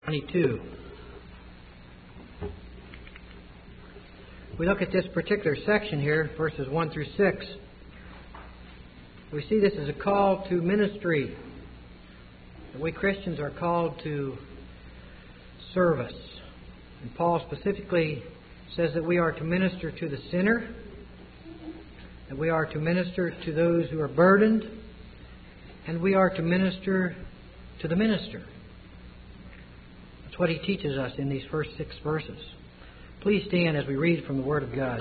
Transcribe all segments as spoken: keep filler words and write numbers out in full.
twenty-two. We look at this particular section here, verses one through six. We see this as a call to ministry. That we Christians are called to service. And Paul specifically says that we are to minister to the sinner, that we are to minister to those who are burdened, and we are to minister to the minister. That's what he teaches us in these first six verses. Please stand as we read from the Word of God.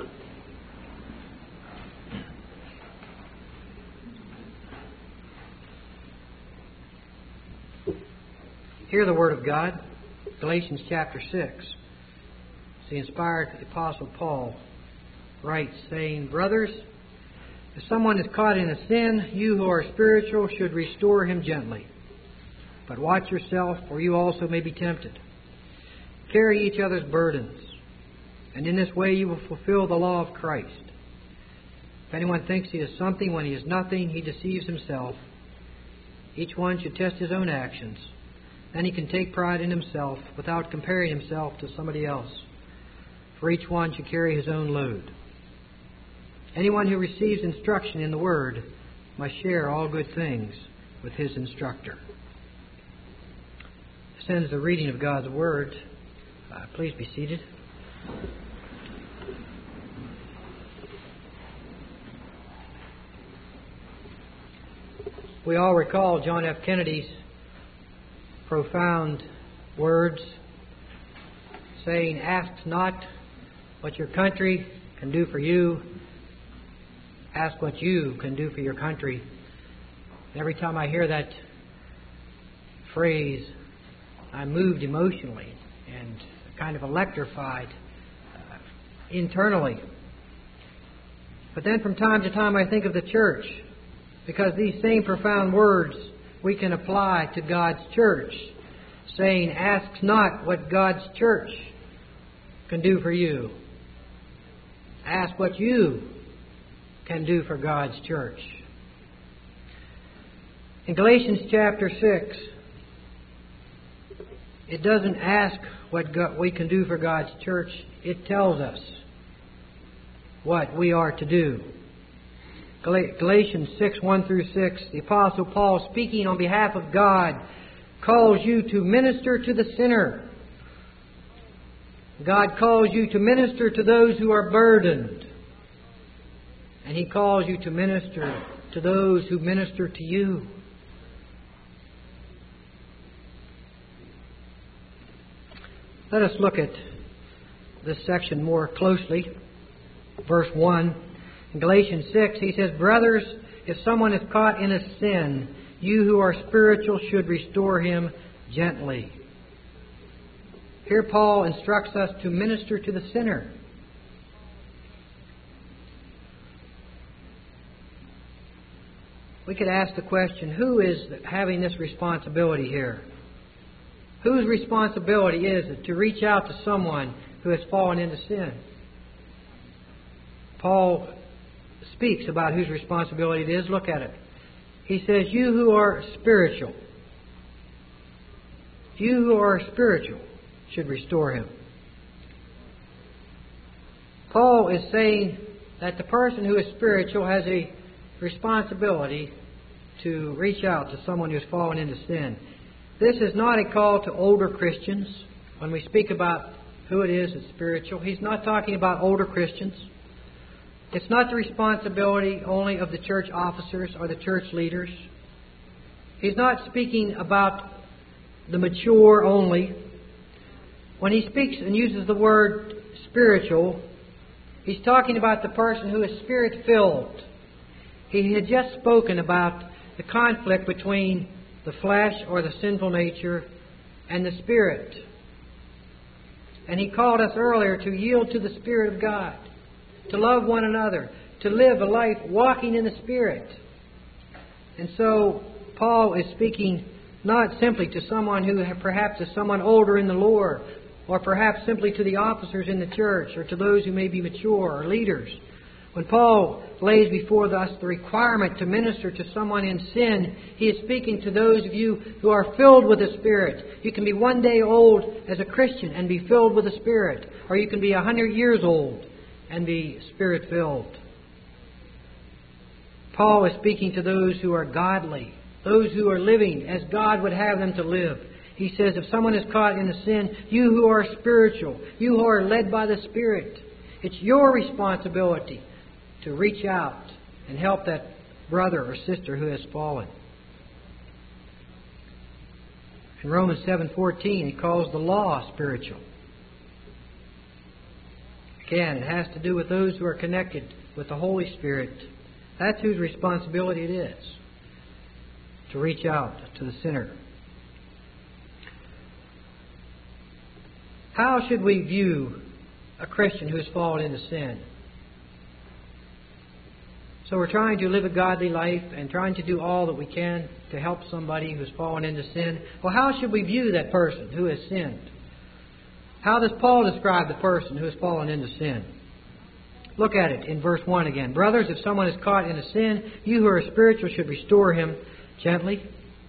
Hear the Word of God, Galatians chapter six. The inspired Apostle Paul writes, saying, "Brothers, if someone is caught in a sin, you who are spiritual should restore him gently. But watch yourself, for you also may be tempted. Carry each other's burdens, and in this way you will fulfill the law of Christ. If anyone thinks he is something when he is nothing, he deceives himself. Each one should test his own actions. Then he can take pride in himself without comparing himself to somebody else. For each one should carry his own load. Anyone who receives instruction in the Word must share all good things with his instructor." This ends the reading of God's Word. Uh, please be seated. We all recall John F. Kennedy's profound words saying, "Ask not what your country can do for you. Ask what you can do for your country." Every time I hear that phrase, I'm moved emotionally and kind of electrified uh, internally. But then from time to time I think of the church, because these same profound words we can apply to God's church, saying, "Ask not what God's church can do for you. Ask what you can do for God's church." In Galatians chapter six, it doesn't ask what God, we can do for God's church. It tells us what we are to do. Galatians six, one through six, the Apostle Paul, speaking on behalf of God, calls you to minister to the sinner. God calls you to minister to those who are burdened. And He calls you to minister to those who minister to you. Let us look at this section more closely. Verse one. In Galatians six, he says, "Brothers, if someone is caught in a sin, you who are spiritual should restore him gently." Here Paul instructs us to minister to the sinner. We could ask the question, who is having this responsibility here? Whose responsibility is it to reach out to someone who has fallen into sin? Paul speaks about whose responsibility it is. Look at it. He says, "You who are spiritual, you who are spiritual should restore him." Paul is saying that the person who is spiritual has a responsibility to reach out to someone who has fallen into sin. This is not a call to older Christians. When we speak about who it is that's spiritual, he's not talking about older Christians. It's not the responsibility only of the church officers or the church leaders. He's not speaking about the mature only. When he speaks and uses the word spiritual, he's talking about the person who is Spirit-filled. He had just spoken about the conflict between the flesh or the sinful nature and the Spirit. And he called us earlier to yield to the Spirit of God, to love one another, to live a life walking in the Spirit. And so Paul is speaking not simply to someone who perhaps is someone older in the Lord, or perhaps simply to the officers in the church, or to those who may be mature or leaders. When Paul lays before us the requirement to minister to someone in sin, he is speaking to those of you who are filled with the Spirit. You can be one day old as a Christian and be filled with the Spirit, or you can be a hundred years old and be Spirit-filled. Paul is speaking to those who are godly, those who are living as God would have them to live. He says, if someone is caught in a sin, you who are spiritual, you who are led by the Spirit, it's your responsibility to reach out and help that brother or sister who has fallen. In Romans seven fourteen, he calls the law spiritual. Again, it has to do with those who are connected with the Holy Spirit. That's whose responsibility it is to reach out to the sinner. How should we view a Christian who has fallen into sin? So we're trying to live a godly life and trying to do all that we can to help somebody who's fallen into sin. Well, how should we view that person who has sinned? How does Paul describe the person who has fallen into sin? Look at it in verse one again. Brothers, if someone is caught in a sin, you who are spiritual should restore him gently.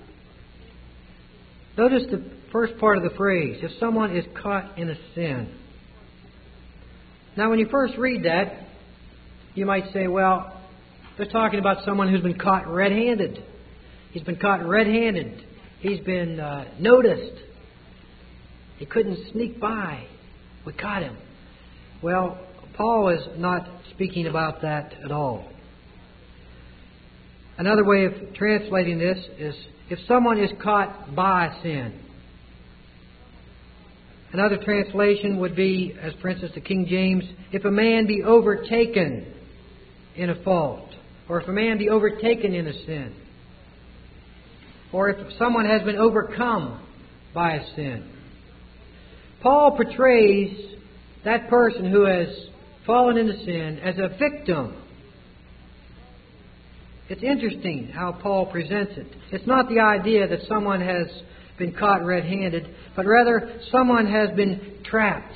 Notice the first part of the phrase, if someone is caught in a sin. Now, when you first read that, you might say, well, they're talking about someone who's been caught red-handed. He's been caught red-handed. He's been uh, noticed. He couldn't sneak by. We caught him. Well, Paul is not speaking about that at all. Another way of translating this is if someone is caught by sin. Another translation would be, as for instance the King James, if a man be overtaken in a fault. Or if a man be overtaken in a sin. Or if someone has been overcome by a sin. Paul portrays that person who has fallen into sin as a victim. It's interesting how Paul presents it. It's not the idea that someone has been caught red-handed, but rather someone has been trapped.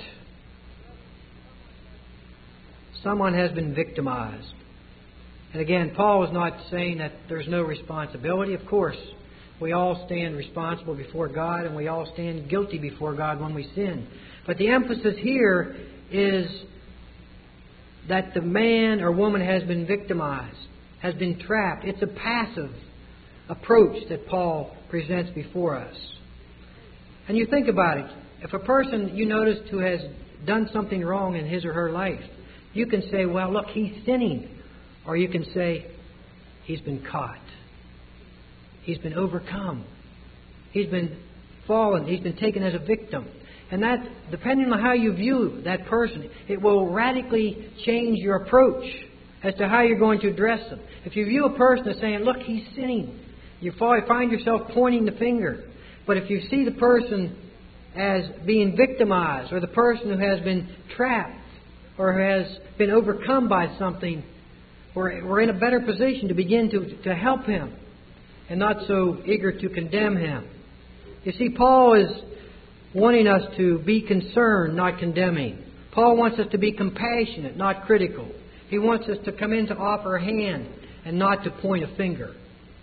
Someone has been victimized. And again, Paul is not saying that there's no responsibility. Of course, we all stand responsible before God, and we all stand guilty before God when we sin. But the emphasis here is that the man or woman has been victimized, has been trapped. It's a passive approach that Paul presents before us. And you think about it. If a person you noticed who has done something wrong in his or her life, you can say, well, look, he's sinning. Or you can say, he's been caught. He's been overcome. He's been fallen. He's been taken as a victim. And that, depending on how you view that person, it will radically change your approach as to how you're going to address them. If you view a person as saying, look, he's sinning, you find yourself pointing the finger. But if you see the person as being victimized, or the person who has been trapped, or who has been overcome by something, we're, we're in a better position to begin to, to help him and not so eager to condemn him. You see, Paul is wanting us to be concerned, not condemning. Paul wants us to be compassionate, not critical. He wants us to come in to offer a hand and not to point a finger.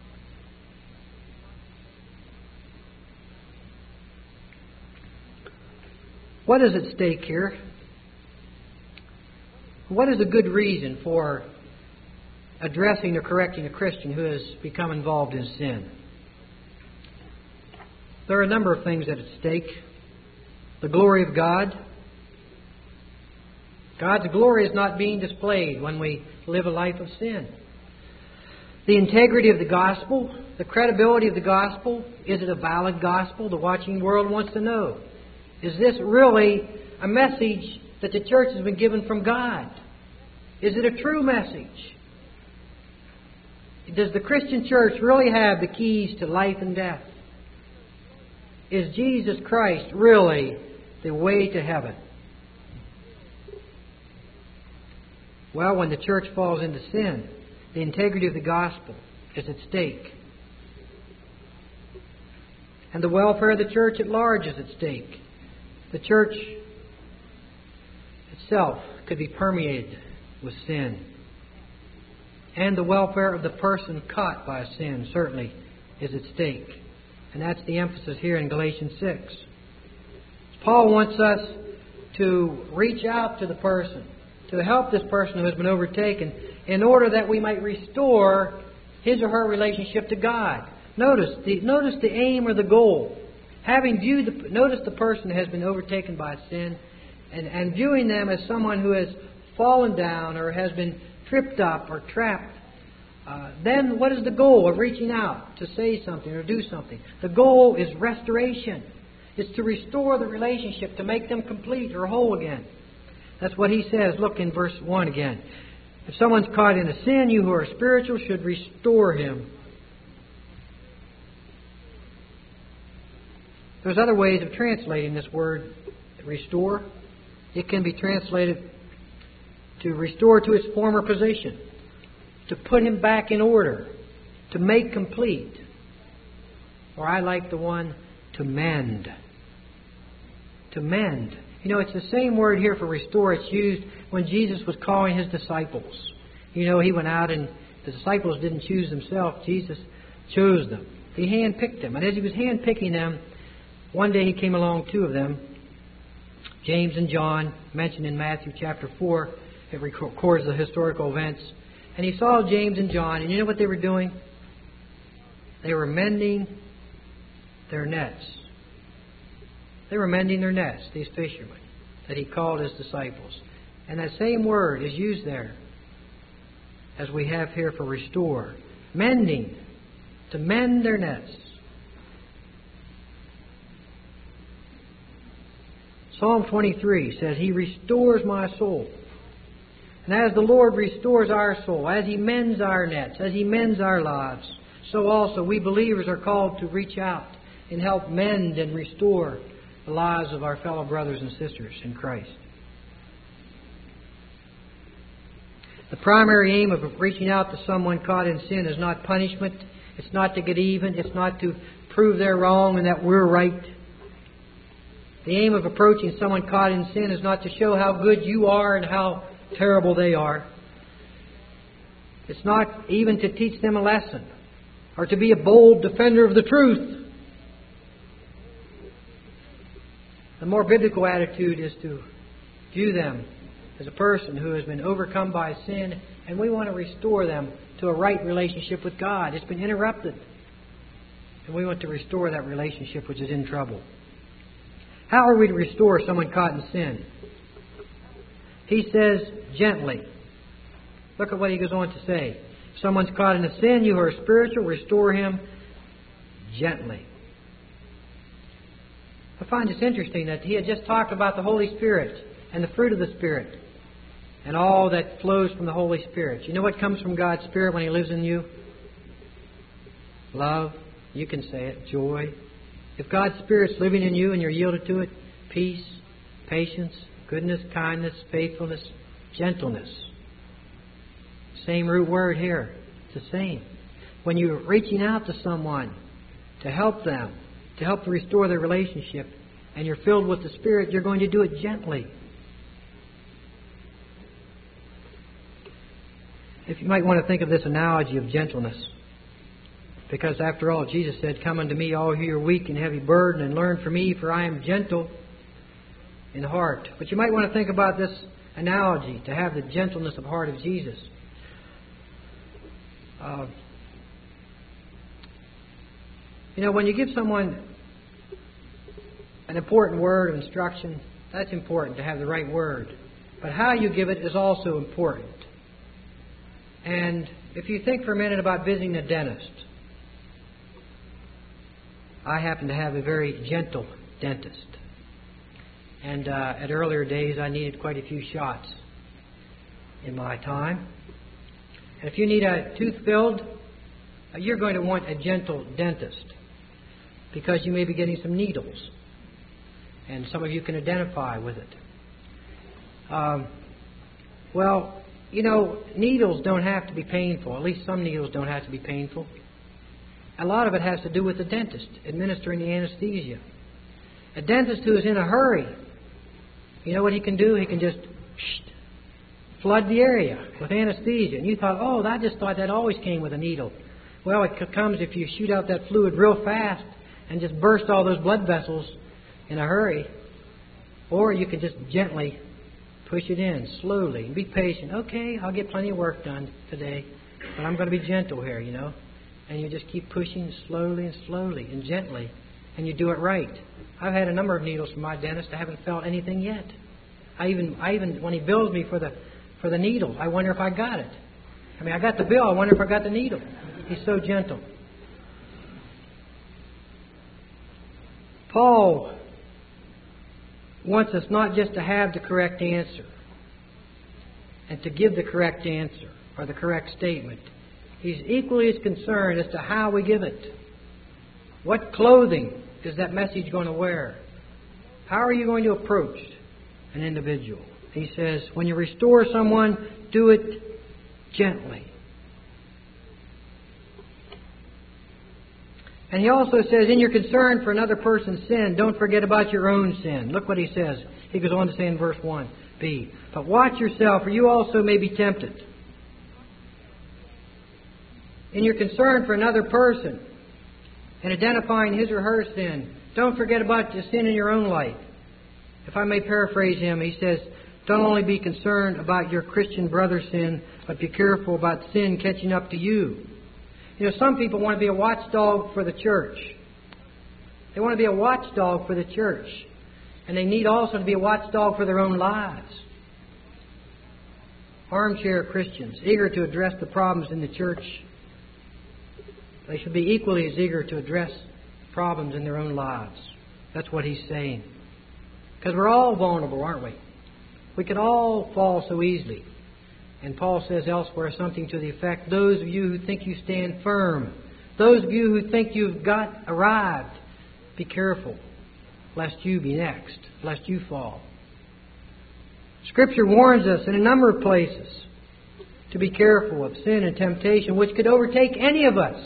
What is at stake here? What is a good reason for addressing or correcting a Christian who has become involved in sin? There are a number of things at stake. The glory of God. God's glory is not being displayed when we live a life of sin. The integrity of the gospel, the credibility of the gospel. Is it a valid gospel? The watching world wants to know. Is this really a message that the church has been given from God? Is it a true message? Does the Christian church really have the keys to life and death? Is Jesus Christ really the way to heaven? Well, when the church falls into sin, the integrity of the gospel is at stake. And the welfare of the church at large is at stake. The church itself could be permeated with sin. And the welfare of the person caught by a sin certainly is at stake. And that's the emphasis here in Galatians six. Paul wants us to reach out to the person, to help this person who has been overtaken, in order that we might restore his or her relationship to God. Notice the, notice the aim or the goal. Having viewed the, notice the person has been overtaken by sin, and, and viewing them as someone who has fallen down or has been tripped up or trapped. Uh, then what is the goal of reaching out to say something or do something? The goal is restoration. It's to restore the relationship, to make them complete or whole again. That's what he says. Look in verse one again. If someone's caught in a sin, you who are spiritual should restore him. There's other ways of translating this word, restore. It can be translated to restore to its former position, to put him back in order, to make complete. Or I like the one, to mend. To mend. You know, it's the same word here for restore. It's used when Jesus was calling His disciples. You know, He went out and the disciples didn't choose themselves. Jesus chose them. He handpicked them. And as He was handpicking them, one day He came along two of them, James and John, mentioned in Matthew chapter four. It records the historical events. And He saw James and John, and you know what they were doing? They were mending their nets. They were mending their nets, these fishermen, that He called His disciples. And that same word is used there, as we have here for restore. Mending. To mend their nets. Psalm twenty-three says, He restores my soul. And as the Lord restores our soul, as He mends our nets, as He mends our lives, so also we believers are called to reach out and help mend and restore the lives of our fellow brothers and sisters in Christ. The primary aim of reaching out to someone caught in sin is not punishment. It's not to get even. It's not to prove they're wrong and that we're right. The aim of approaching someone caught in sin is not to show how good you are and how terrible they are. It's not even to teach them a lesson or to be a bold defender of the truth. The more biblical attitude is to view them as a person who has been overcome by sin, and we want to restore them to a right relationship with God. It's been interrupted, and we want to restore that relationship which is in trouble. How are we to restore someone caught in sin? He says, gently. Look at what he goes on to say. If someone's caught in a sin, you who are spiritual, restore him gently. I find this interesting that he had just talked about the Holy Spirit and the fruit of the Spirit and all that flows from the Holy Spirit. You know what comes from God's Spirit when He lives in you? Love. You can say it. Joy. If God's Spirit's living in you and you're yielded to it, peace, patience, goodness, kindness, faithfulness, gentleness. Same root word here. It's the same. When you're reaching out to someone to help them, to help to restore their relationship, and you're filled with the Spirit, you're going to do it gently. If you might want to think of this analogy of gentleness, because after all, Jesus said, Come unto me, all who are weak and heavy burden, and learn from me, for I am gentle in heart. But you might want to think about this analogy, to have the gentleness of heart of Jesus. Uh, you know, when you give someone an important word of instruction, that's important, to have the right word. But how you give it is also important. And if you think for a minute about visiting a dentist, I happen to have a very gentle dentist. And uh, at earlier days, I needed quite a few shots in my time. And if you need a tooth filled, uh, you're going to want a gentle dentist, because you may be getting some needles. And some of you can identify with it. Um, well, you know, needles don't have to be painful. At least some needles don't have to be painful. A lot of it has to do with the dentist administering the anesthesia. A dentist who is in a hurry, you know what he can do? He can just flood the area with anesthesia. And you thought, oh, I just thought that always came with a needle. Well, it comes if you shoot out that fluid real fast and just burst all those blood vessels in a hurry. Or you can just gently push it in, slowly, and be patient. Okay, I'll get plenty of work done today, but I'm going to be gentle here, you know. And you just keep pushing slowly and slowly and gently, and you do it right. I've had a number of needles from my dentist. I haven't felt anything yet. I even, I even when he bills me for the for the needle, I wonder if I got it. I mean, I got the bill. I wonder if I got the needle. He's so gentle. Paul wants us not just to have the correct answer and to give the correct answer or the correct statement. He's equally as concerned as to how we give it. What clothing is that message going to wear? How are you going to approach an individual? He says, when you restore someone, do it gently. And he also says, in your concern for another person's sin, don't forget about your own sin. Look what he says. He goes on to say in verse one b, but watch yourself, or you also may be tempted. In your concern for another person and identifying his or her sin, don't forget about the sin in your own life. If I may paraphrase him, he says, don't only be concerned about your Christian brother's sin, but be careful about sin catching up to you. You know, some people want to be a watchdog for the church. They want to be a watchdog for the church. And they need also to be a watchdog for their own lives. Armchair Christians, eager to address the problems in the church, they should be equally as eager to address problems in their own lives. That's what he's saying. Because we're all vulnerable, aren't we? We can all fall so easily. And Paul says elsewhere something to the effect, those of you who think you stand firm, those of you who think you've got arrived, be careful, lest you be next, lest you fall. Scripture warns us in a number of places to be careful of sin and temptation, which could overtake any of us.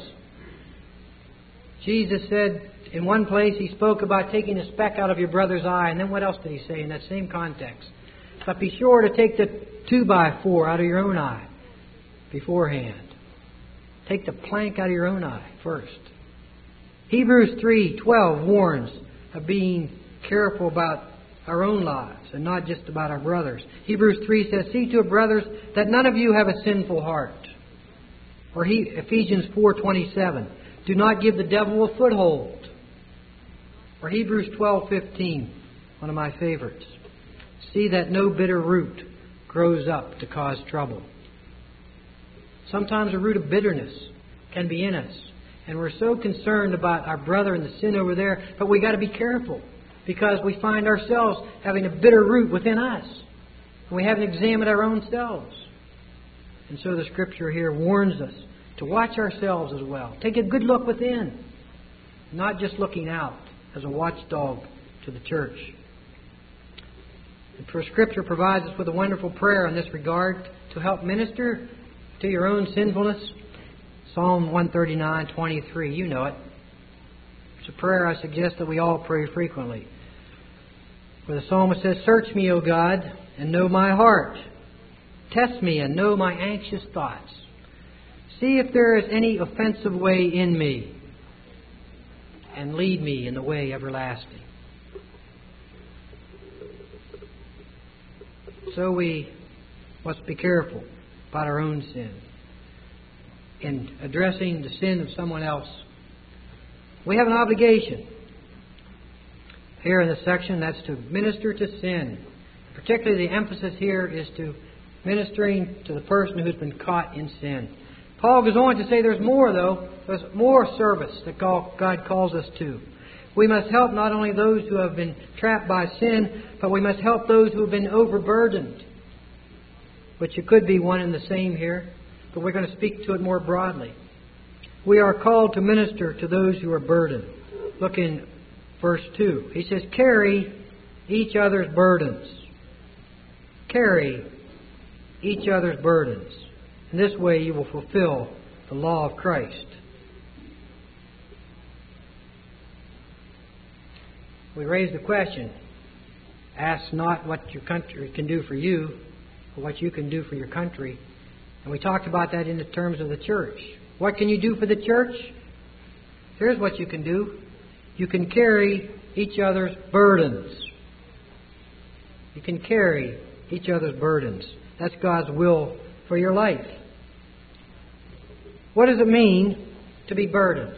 Jesus said in one place, he spoke about taking a speck out of your brother's eye. And then what else did he say in that same context? But be sure to take the two by four out of your own eye beforehand. Take the plank out of your own eye first. Hebrews three twelve warns of being careful about our own lives and not just about our brothers. Hebrews three says, see to it, brothers, that none of you have a sinful heart. Or he, Ephesians four twenty-seven, do not give the devil a foothold. Or Hebrews twelve fifteen, one of my favorites. See that no bitter root grows up to cause trouble. Sometimes a root of bitterness can be in us. And we're so concerned about our brother and the sin over there, but we got to be careful because we find ourselves having a bitter root within us. And we haven't examined our own selves. And so the Scripture here warns us to watch ourselves as well. Take a good look within, not just looking out as a watchdog to the church. And for Scripture provides us with a wonderful prayer in this regard to help minister to your own sinfulness. Psalm one thirty-nine twenty-three, you know it. It's a prayer I suggest that we all pray frequently. Where the psalmist says, search me, O God, and know my heart. Test me and know my anxious thoughts. See if there is any offensive way in me, and lead me in the way everlasting. So we must be careful about our own sin. In addressing the sin of someone else, we have an obligation here in this section, that's to minister to sin. Particularly the emphasis here is to ministering to the person who's been caught in sin. Paul goes on to say there's more, though. There's more service that God calls us to. We must help not only those who have been trapped by sin, but we must help those who have been overburdened, which it could be one and the same here, but we're going to speak to it more broadly. We are called to minister to those who are burdened. Look in verse two. He says, carry each other's burdens. Carry each other's burdens. In this way you will fulfill the law of Christ. We raise the question, ask not what your country can do for you, for what you can do for your country. And we talked about that in the terms of the church. What can you do for the church? Here's what you can do. You can carry each other's burdens. You can carry each other's burdens. That's God's will for your life. What does it mean to be burdened?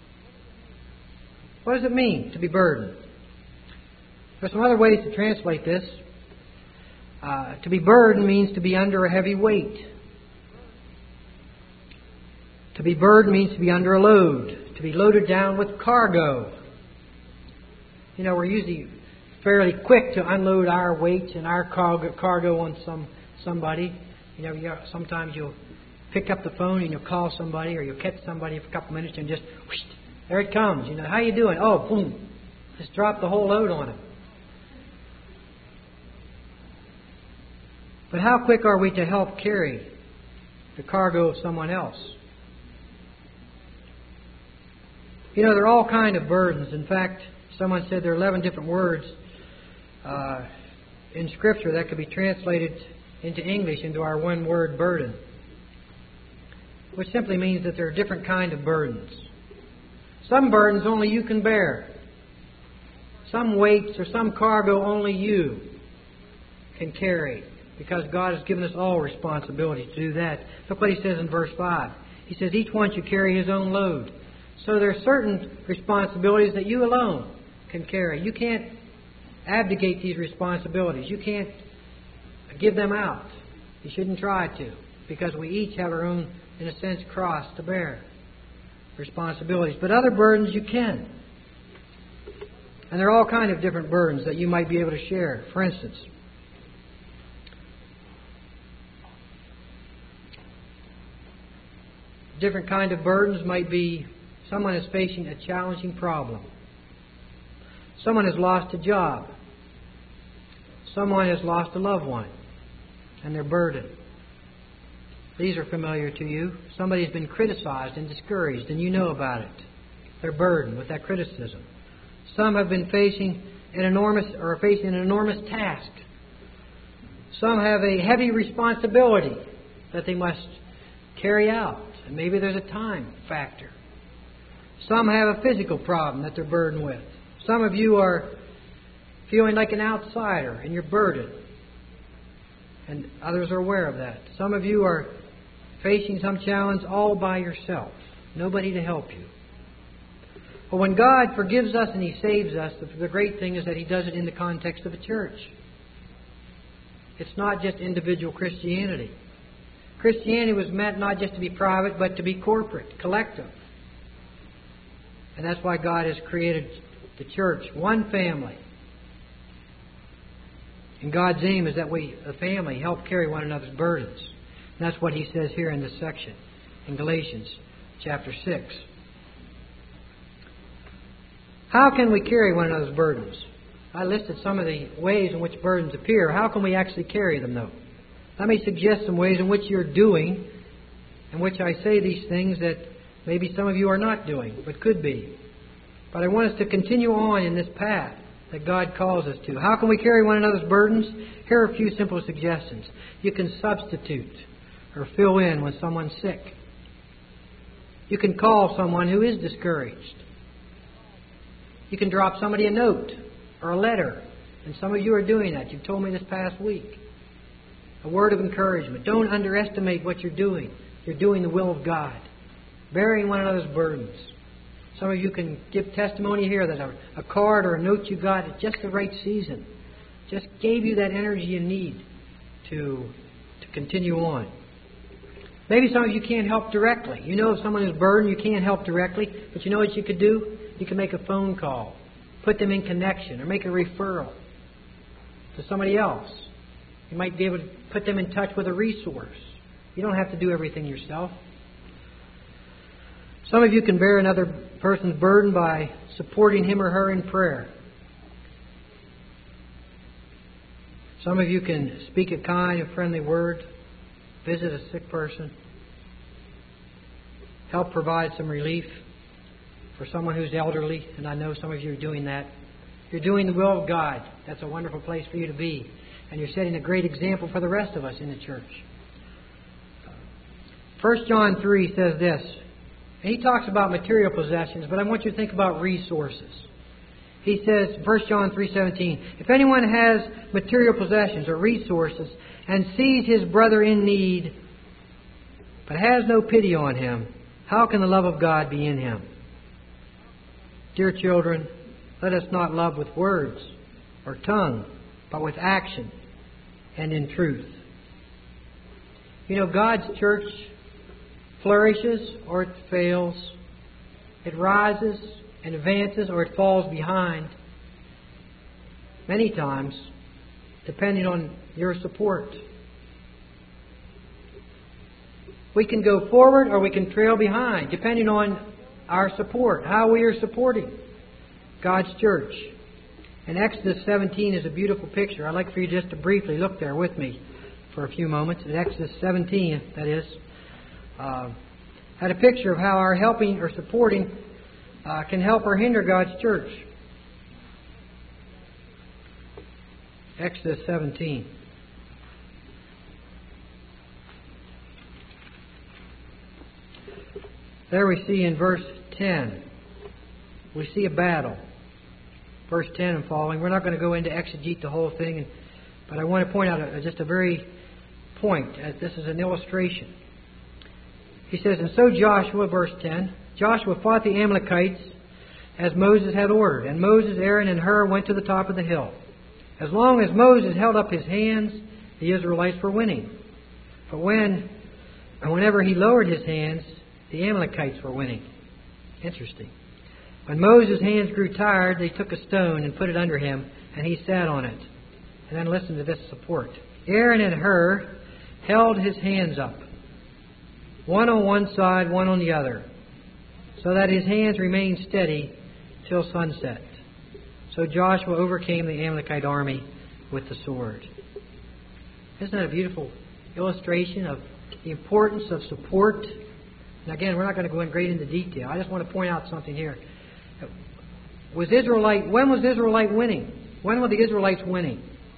What does it mean to be burdened? There are some other ways to translate this. Uh, to be burdened means to be under a heavy weight. To be burdened means to be under a load. To be loaded down with cargo. You know, we're usually fairly quick to unload our weight and our cargo, cargo on some somebody. You know, you, sometimes you'll pick up the phone and you'll call somebody, or you'll catch somebody for a couple minutes and just, whoosh, there it comes. You know, how you doing? Oh, boom. Just drop the whole load on them. But how quick are we to help carry the cargo of someone else? You know, there are all kinds of burdens. In fact, someone said there are eleven different words uh, in Scripture that could be translated into English into our one word burden, which simply means that there are different kinds of burdens. Some burdens only you can bear. Some weights or some cargo only you can carry, because God has given us all responsibility to do that. Look what He says in verse five. He says, each one should carry his own load. So there are certain responsibilities that you alone can carry. You can't abdicate these responsibilities. You can't give them out. You shouldn't try to, because we each have our own, in a sense, cross to bear, responsibilities. But other burdens you can. And there are all kinds of different burdens that you might be able to share. For instance, different kind of burdens might be someone is facing a challenging problem. Someone has lost a job. Someone has lost a loved one, and they're burdened. These are familiar to you. Somebody's been criticized and discouraged, and you know about it. They're burdened with that criticism. Some have been facing an enormous or are facing an enormous task. Some have a heavy responsibility that they must carry out, and maybe there's a time factor. Some have a physical problem that they're burdened with. Some of you are feeling like an outsider and you're burdened, and others are aware of that. Some of you are facing some challenge all by yourself. Nobody to help you. But when God forgives us and He saves us, the great thing is that He does it in the context of a church. It's not just individual Christianity. Christianity was meant not just to be private, but to be corporate, collective. And that's why God has created the church, one family. And God's aim is that we, the family, help carry one another's burdens. And that's what He says here in this section, in Galatians chapter six. How can we carry one another's burdens? I listed some of the ways in which burdens appear. How can we actually carry them, though? Let me suggest some ways in which you're doing, in which I say these things that maybe some of you are not doing, but could be. But I want us to continue on in this path that God calls us to. How can we carry one another's burdens? Here are a few simple suggestions. You can substitute or fill in when someone's sick. You can call someone who is discouraged. You can drop somebody a note or a letter. And some of you are doing that. You've told me this past week. A word of encouragement. Don't underestimate what you're doing. You're doing the will of God. Bearing one another's burdens. Some of you can give testimony here that a, a card or a note you got at just the right season just gave you that energy you need to, to continue on. Maybe some of you can't help directly. You know if someone is burdened, you can't help directly. But you know what you could do? You can make a phone call. Put them in connection or make a referral to somebody else. You might be able to put them in touch with a resource. You don't have to do everything yourself. Some of you can bear another person's burden by supporting him or her in prayer. Some of you can speak a kind and friendly word, visit a sick person, help provide some relief for someone who's elderly, and I know some of you are doing that. you're doing the will of God, that's a wonderful place for you to be. And you're setting a great example for the rest of us in the church. First John three says this, and he talks about material possessions, but I want you to think about resources. He says, First John three seventeen, if anyone has material possessions or resources and sees his brother in need, but has no pity on him, how can the love of God be in him? Dear children, let us not love with words or tongue, but with action and in truth. You know, God's church flourishes or it fails. It rises and advances or it falls behind. Many times, depending on your support. We can go forward or we can trail behind, depending on our support, how we are supporting God's church. And Exodus seventeen is a beautiful picture. I'd like for you just to briefly look there with me for a few moments. In Exodus seventeen, that is, uh, had a picture of how our helping or supporting uh, can help or hinder God's church. Exodus seventeen. There we see in verse ten, we see a battle. Verse ten and following. We're not going to go into exegete the whole thing, but I want to point out a, just a very point, as this is an illustration. He says, and so Joshua, verse ten, Joshua fought the Amalekites as Moses had ordered, and Moses, Aaron, and Hur went to the top of the hill. As long as Moses held up his hands, the Israelites were winning. But when, whenever he lowered his hands, the Amalekites were winning. Interesting. When Moses' hands grew tired, they took a stone and put it under him, and he sat on it. And then listen to this support. Aaron and Hur held his hands up, one on one side, one on the other, so that his hands remained steady till sunset. So Joshua overcame the Amalekite army with the sword. Isn't that a beautiful illustration of the importance of support? And again, we're not going to go in great into detail. I just want to point out something here. Was Israelite? When was Israelite winning? When were the Israelites winning?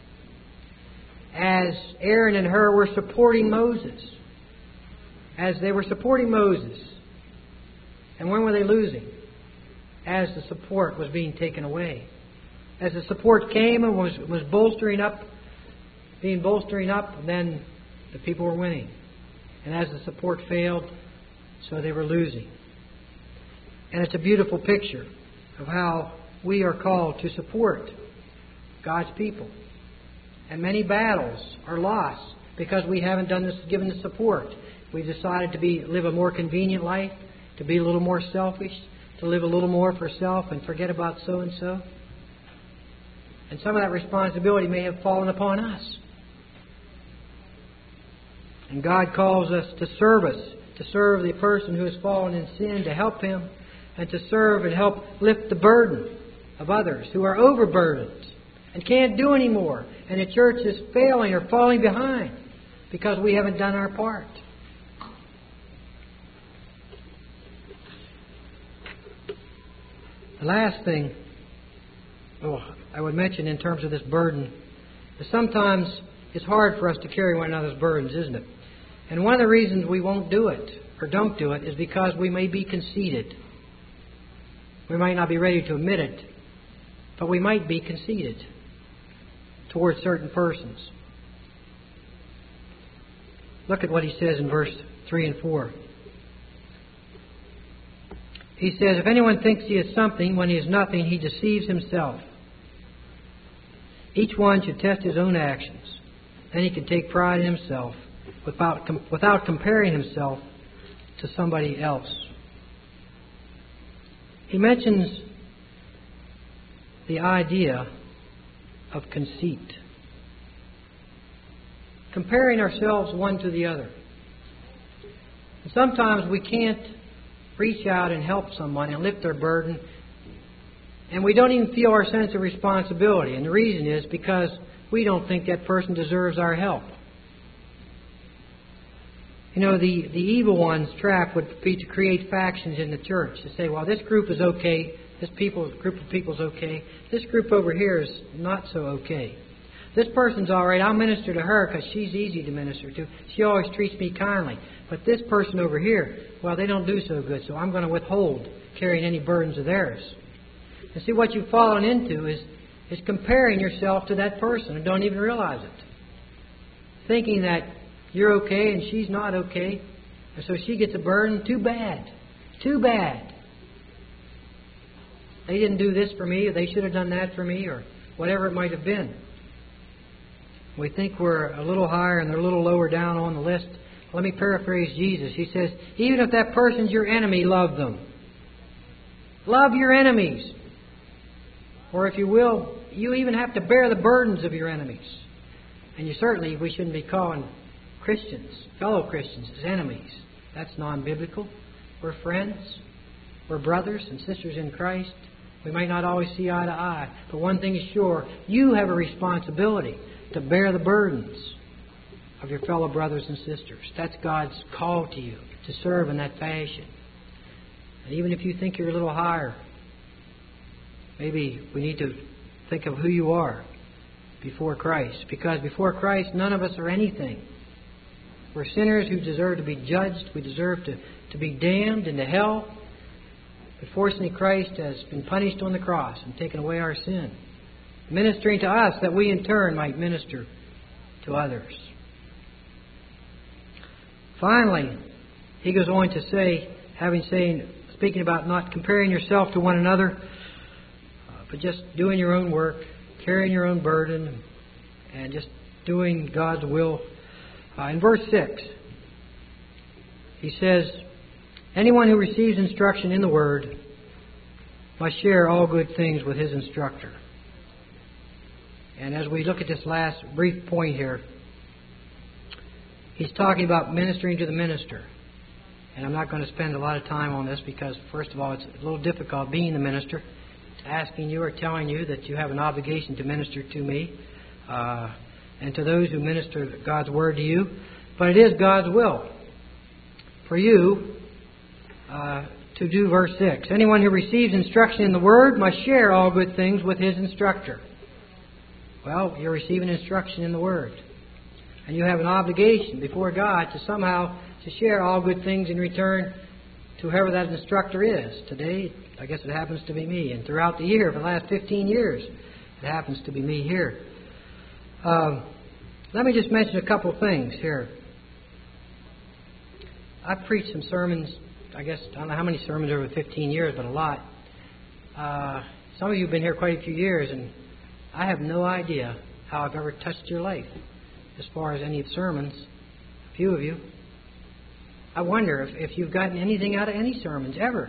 As Aaron and Hur were supporting Moses. As they were supporting Moses. And when were they losing? As the support was being taken away. As the support came and was, was bolstering up, being bolstering up, then the people were winning. And as the support failed, so they were losing. And it's a beautiful picture of how we are called to support God's people. And many battles are lost because we haven't done this, given the support. We've decided to be live a more convenient life, to be a little more selfish, to live a little more for self and forget about so and so. And some of that responsibility may have fallen upon us. And God calls us to service, to serve the person who has fallen in sin, to help him, and to serve and help lift the burden of others who are overburdened and can't do anymore. And the church is failing or falling behind because we haven't done our part. The last thing oh, I would mention in terms of this burden is sometimes it's hard for us to carry one another's burdens, isn't it? And one of the reasons we won't do it or don't do it is because we may be conceited. We might not be ready to admit it, but we might be conceited towards certain persons. Look at what he says in verse three and four. He says, if anyone thinks he is something when he is nothing, he deceives himself. Each one should test his own actions. Then he can take pride in himself without, without comparing himself to somebody else. He mentions the idea of conceit. Comparing ourselves one to the other. And sometimes we can't reach out and help someone and lift their burden, and we don't even feel our sense of responsibility. And the reason is because we don't think that person deserves our help. You know, the, the evil one's trap would be to create factions in the church. To say, well, this group is okay, this people, group of people is okay, this group over here is not so okay. This person's all right, I'll minister to her because she's easy to minister to. She always treats me kindly. But this person over here, well, they don't do so good, so I'm going to withhold carrying any burdens of theirs. And see, what you've fallen into is, is comparing yourself to that person and don't even realize it. Thinking that you're okay and she's not okay, and so she gets a burden. Too bad. Too bad. They didn't do this for me, or they should have done that for me, or whatever it might have been. We think we're a little higher and they're a little lower down on the list. Let me paraphrase Jesus. He says, even if that person's your enemy, love them. Love your enemies. Or if you will, you even have to bear the burdens of your enemies. And you certainly, we shouldn't be calling Christians, fellow Christians, as enemies. That's non-biblical. We're friends. We're brothers and sisters in Christ. We might not always see eye to eye. But one thing is sure, you have a responsibility to bear the burdens of your fellow brothers and sisters. That's God's call to you, to serve in that fashion. And even if you think you're a little higher, maybe we need to think of who you are before Christ. Because before Christ, none of us are anything. We're sinners who deserve to be judged. We deserve to, to be damned into hell. But fortunately, Christ has been punished on the cross and taken away our sin, ministering to us that we in turn might minister to others. Finally, he goes on to say, having saying, speaking about not comparing yourself to one another, uh, but just doing your own work, carrying your own burden, and just doing God's will. Uh, in verse six, he says, anyone who receives instruction in the Word must share all good things with his instructor. And as we look at this last brief point here, he's talking about ministering to the minister. And I'm not going to spend a lot of time on this because, first of all, it's a little difficult being the minister, asking you or telling you that you have an obligation to minister to me uh, and to those who minister God's Word to you. But it is God's will for you uh, to do verse six. Anyone who receives instruction in the Word must share all good things with his instructor. Well, you're receiving instruction in the Word. And you have an obligation before God to somehow to share all good things in return to whoever that instructor is. Today, I guess it happens to be me. And throughout the year, for the last fifteen years, it happens to be me here. Um, let me just mention a couple of things here. I've preached some sermons, I guess, I don't know how many sermons over fifteen years, but a lot. Uh, some of you have been here quite a few years, and I have no idea how I've ever touched your life as far as any sermons. A few of you. I wonder if, if you've gotten anything out of any sermons ever.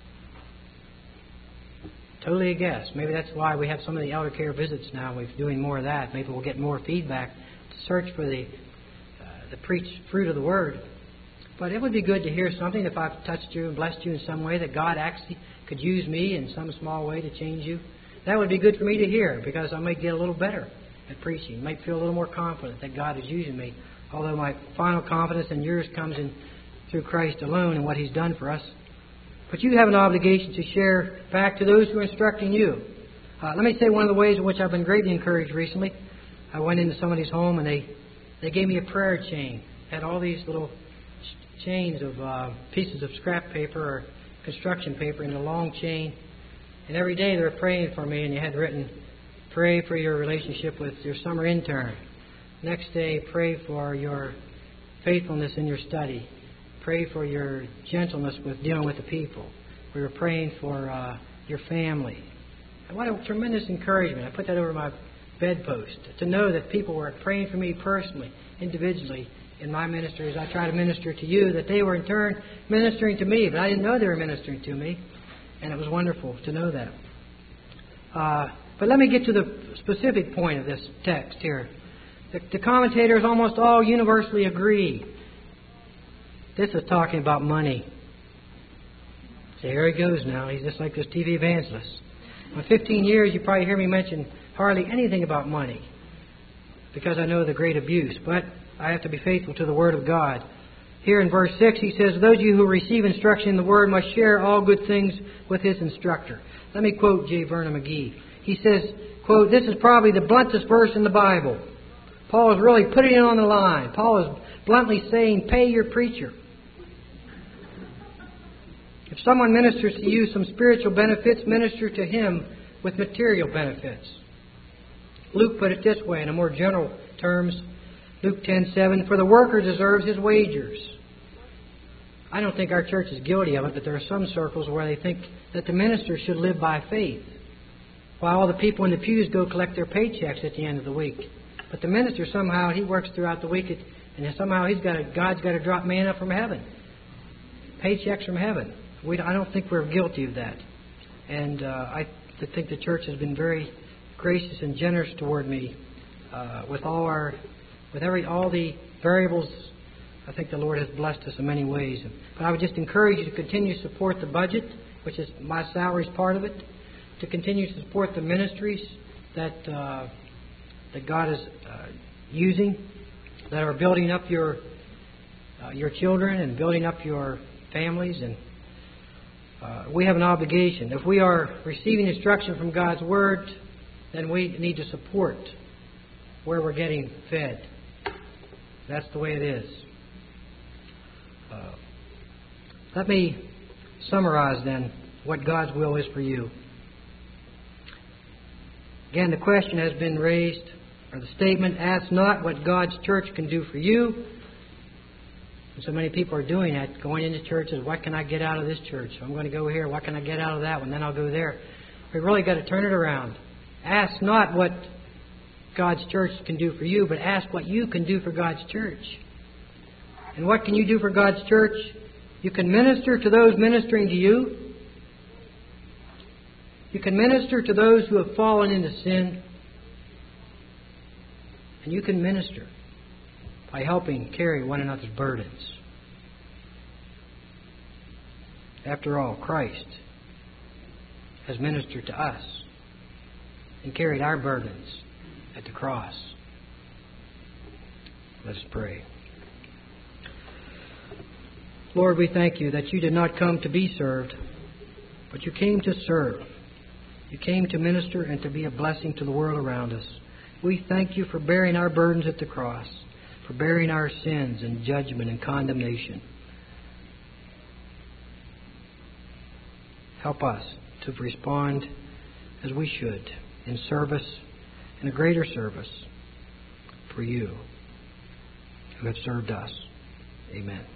Totally a guess. Maybe that's why we have some of the elder care visits now. We're doing more of that. Maybe we'll get more feedback to search for the uh, the preach fruit of the Word. But it would be good to hear something if I've touched you and blessed you in some way, that God actually could use me in some small way to change you. That would be good for me to hear, because I might get a little better at preaching. Might feel a little more confident that God is using me. Although my final confidence in yours comes in through Christ alone and what He's done for us. But you have an obligation to share back to those who are instructing you. Uh, let me say one of the ways in which I've been greatly encouraged recently. I went into somebody's home and they, they gave me a prayer chain. Had all these little ch- chains of uh, pieces of scrap paper or construction paper in a long chain. And every day they were praying for me, and you had written, pray for your relationship with your summer intern. Next day, pray for your faithfulness in your study. Pray for your gentleness with dealing with the people. We were praying for uh, your family. And what a tremendous encouragement. I put that over my bedpost to know that people were praying for me personally, individually, in my ministry as I try to minister to you, that they were in turn ministering to me, but I didn't know they were ministering to me. And it was wonderful to know that. Uh, but let me get to the specific point of this text here. The, the commentators almost all universally agree. This is talking about money. So here he goes now. He's just like this T V evangelist. In fifteen years, you probably hear me mention hardly anything about money, because I know the great abuse. But I have to be faithful to the Word of God. here in verse six, he says, those of you who receive instruction in the Word must share all good things with his instructor. Let me quote J. Vernon McGee. He says, quote, this is probably the bluntest verse in the Bible. Paul is really putting it on the line. Paul is bluntly saying, pay your preacher. If someone ministers to you some spiritual benefits, minister to him with material benefits. Luke put it this way in a more general terms. Luke ten seven, for the worker deserves his wages. I don't think our church is guilty of it, but there are some circles where they think that the minister should live by faith, while all the people in the pews go collect their paychecks at the end of the week. But the minister, somehow, he works throughout the week, and somehow he's got to, God's got to drop manna from heaven. Paychecks from heaven. We, I don't think we're guilty of that. And uh, I think the church has been very gracious and generous toward me uh, with all our, with every all the variables. I think the Lord has blessed us in many ways. But I would just encourage you to continue to support the budget, which is my salary is part of it, to continue to support the ministries that uh, that God is uh, using, that are building up your uh, your children and building up your families. And uh, we have an obligation. If we are receiving instruction from God's Word, then we need to support where we're getting fed. That's the way it is. Uh, let me summarize then what God's will is for you. Again, the question has been raised, or the statement, ask not what God's church can do for you. And so many people are doing that, going into churches, what can I get out of this church? I'm going to go here, what can I get out of that one? Then I'll go there. We've really got to turn it around. Ask not what God's church can do for you, but ask what you can do for God's church. And what can you do for God's church? You can minister to those ministering to you. You can minister to those who have fallen into sin. And you can minister by helping carry one another's burdens. After all, Christ has ministered to us and carried our burdens at the cross. Let us pray. Lord, we thank you that you did not come to be served, but you came to serve. You came to minister and to be a blessing to the world around us. We thank you for bearing our burdens at the cross, for bearing our sins and judgment and condemnation. Help us to respond as we should in service, in a greater service for you who have served us. Amen.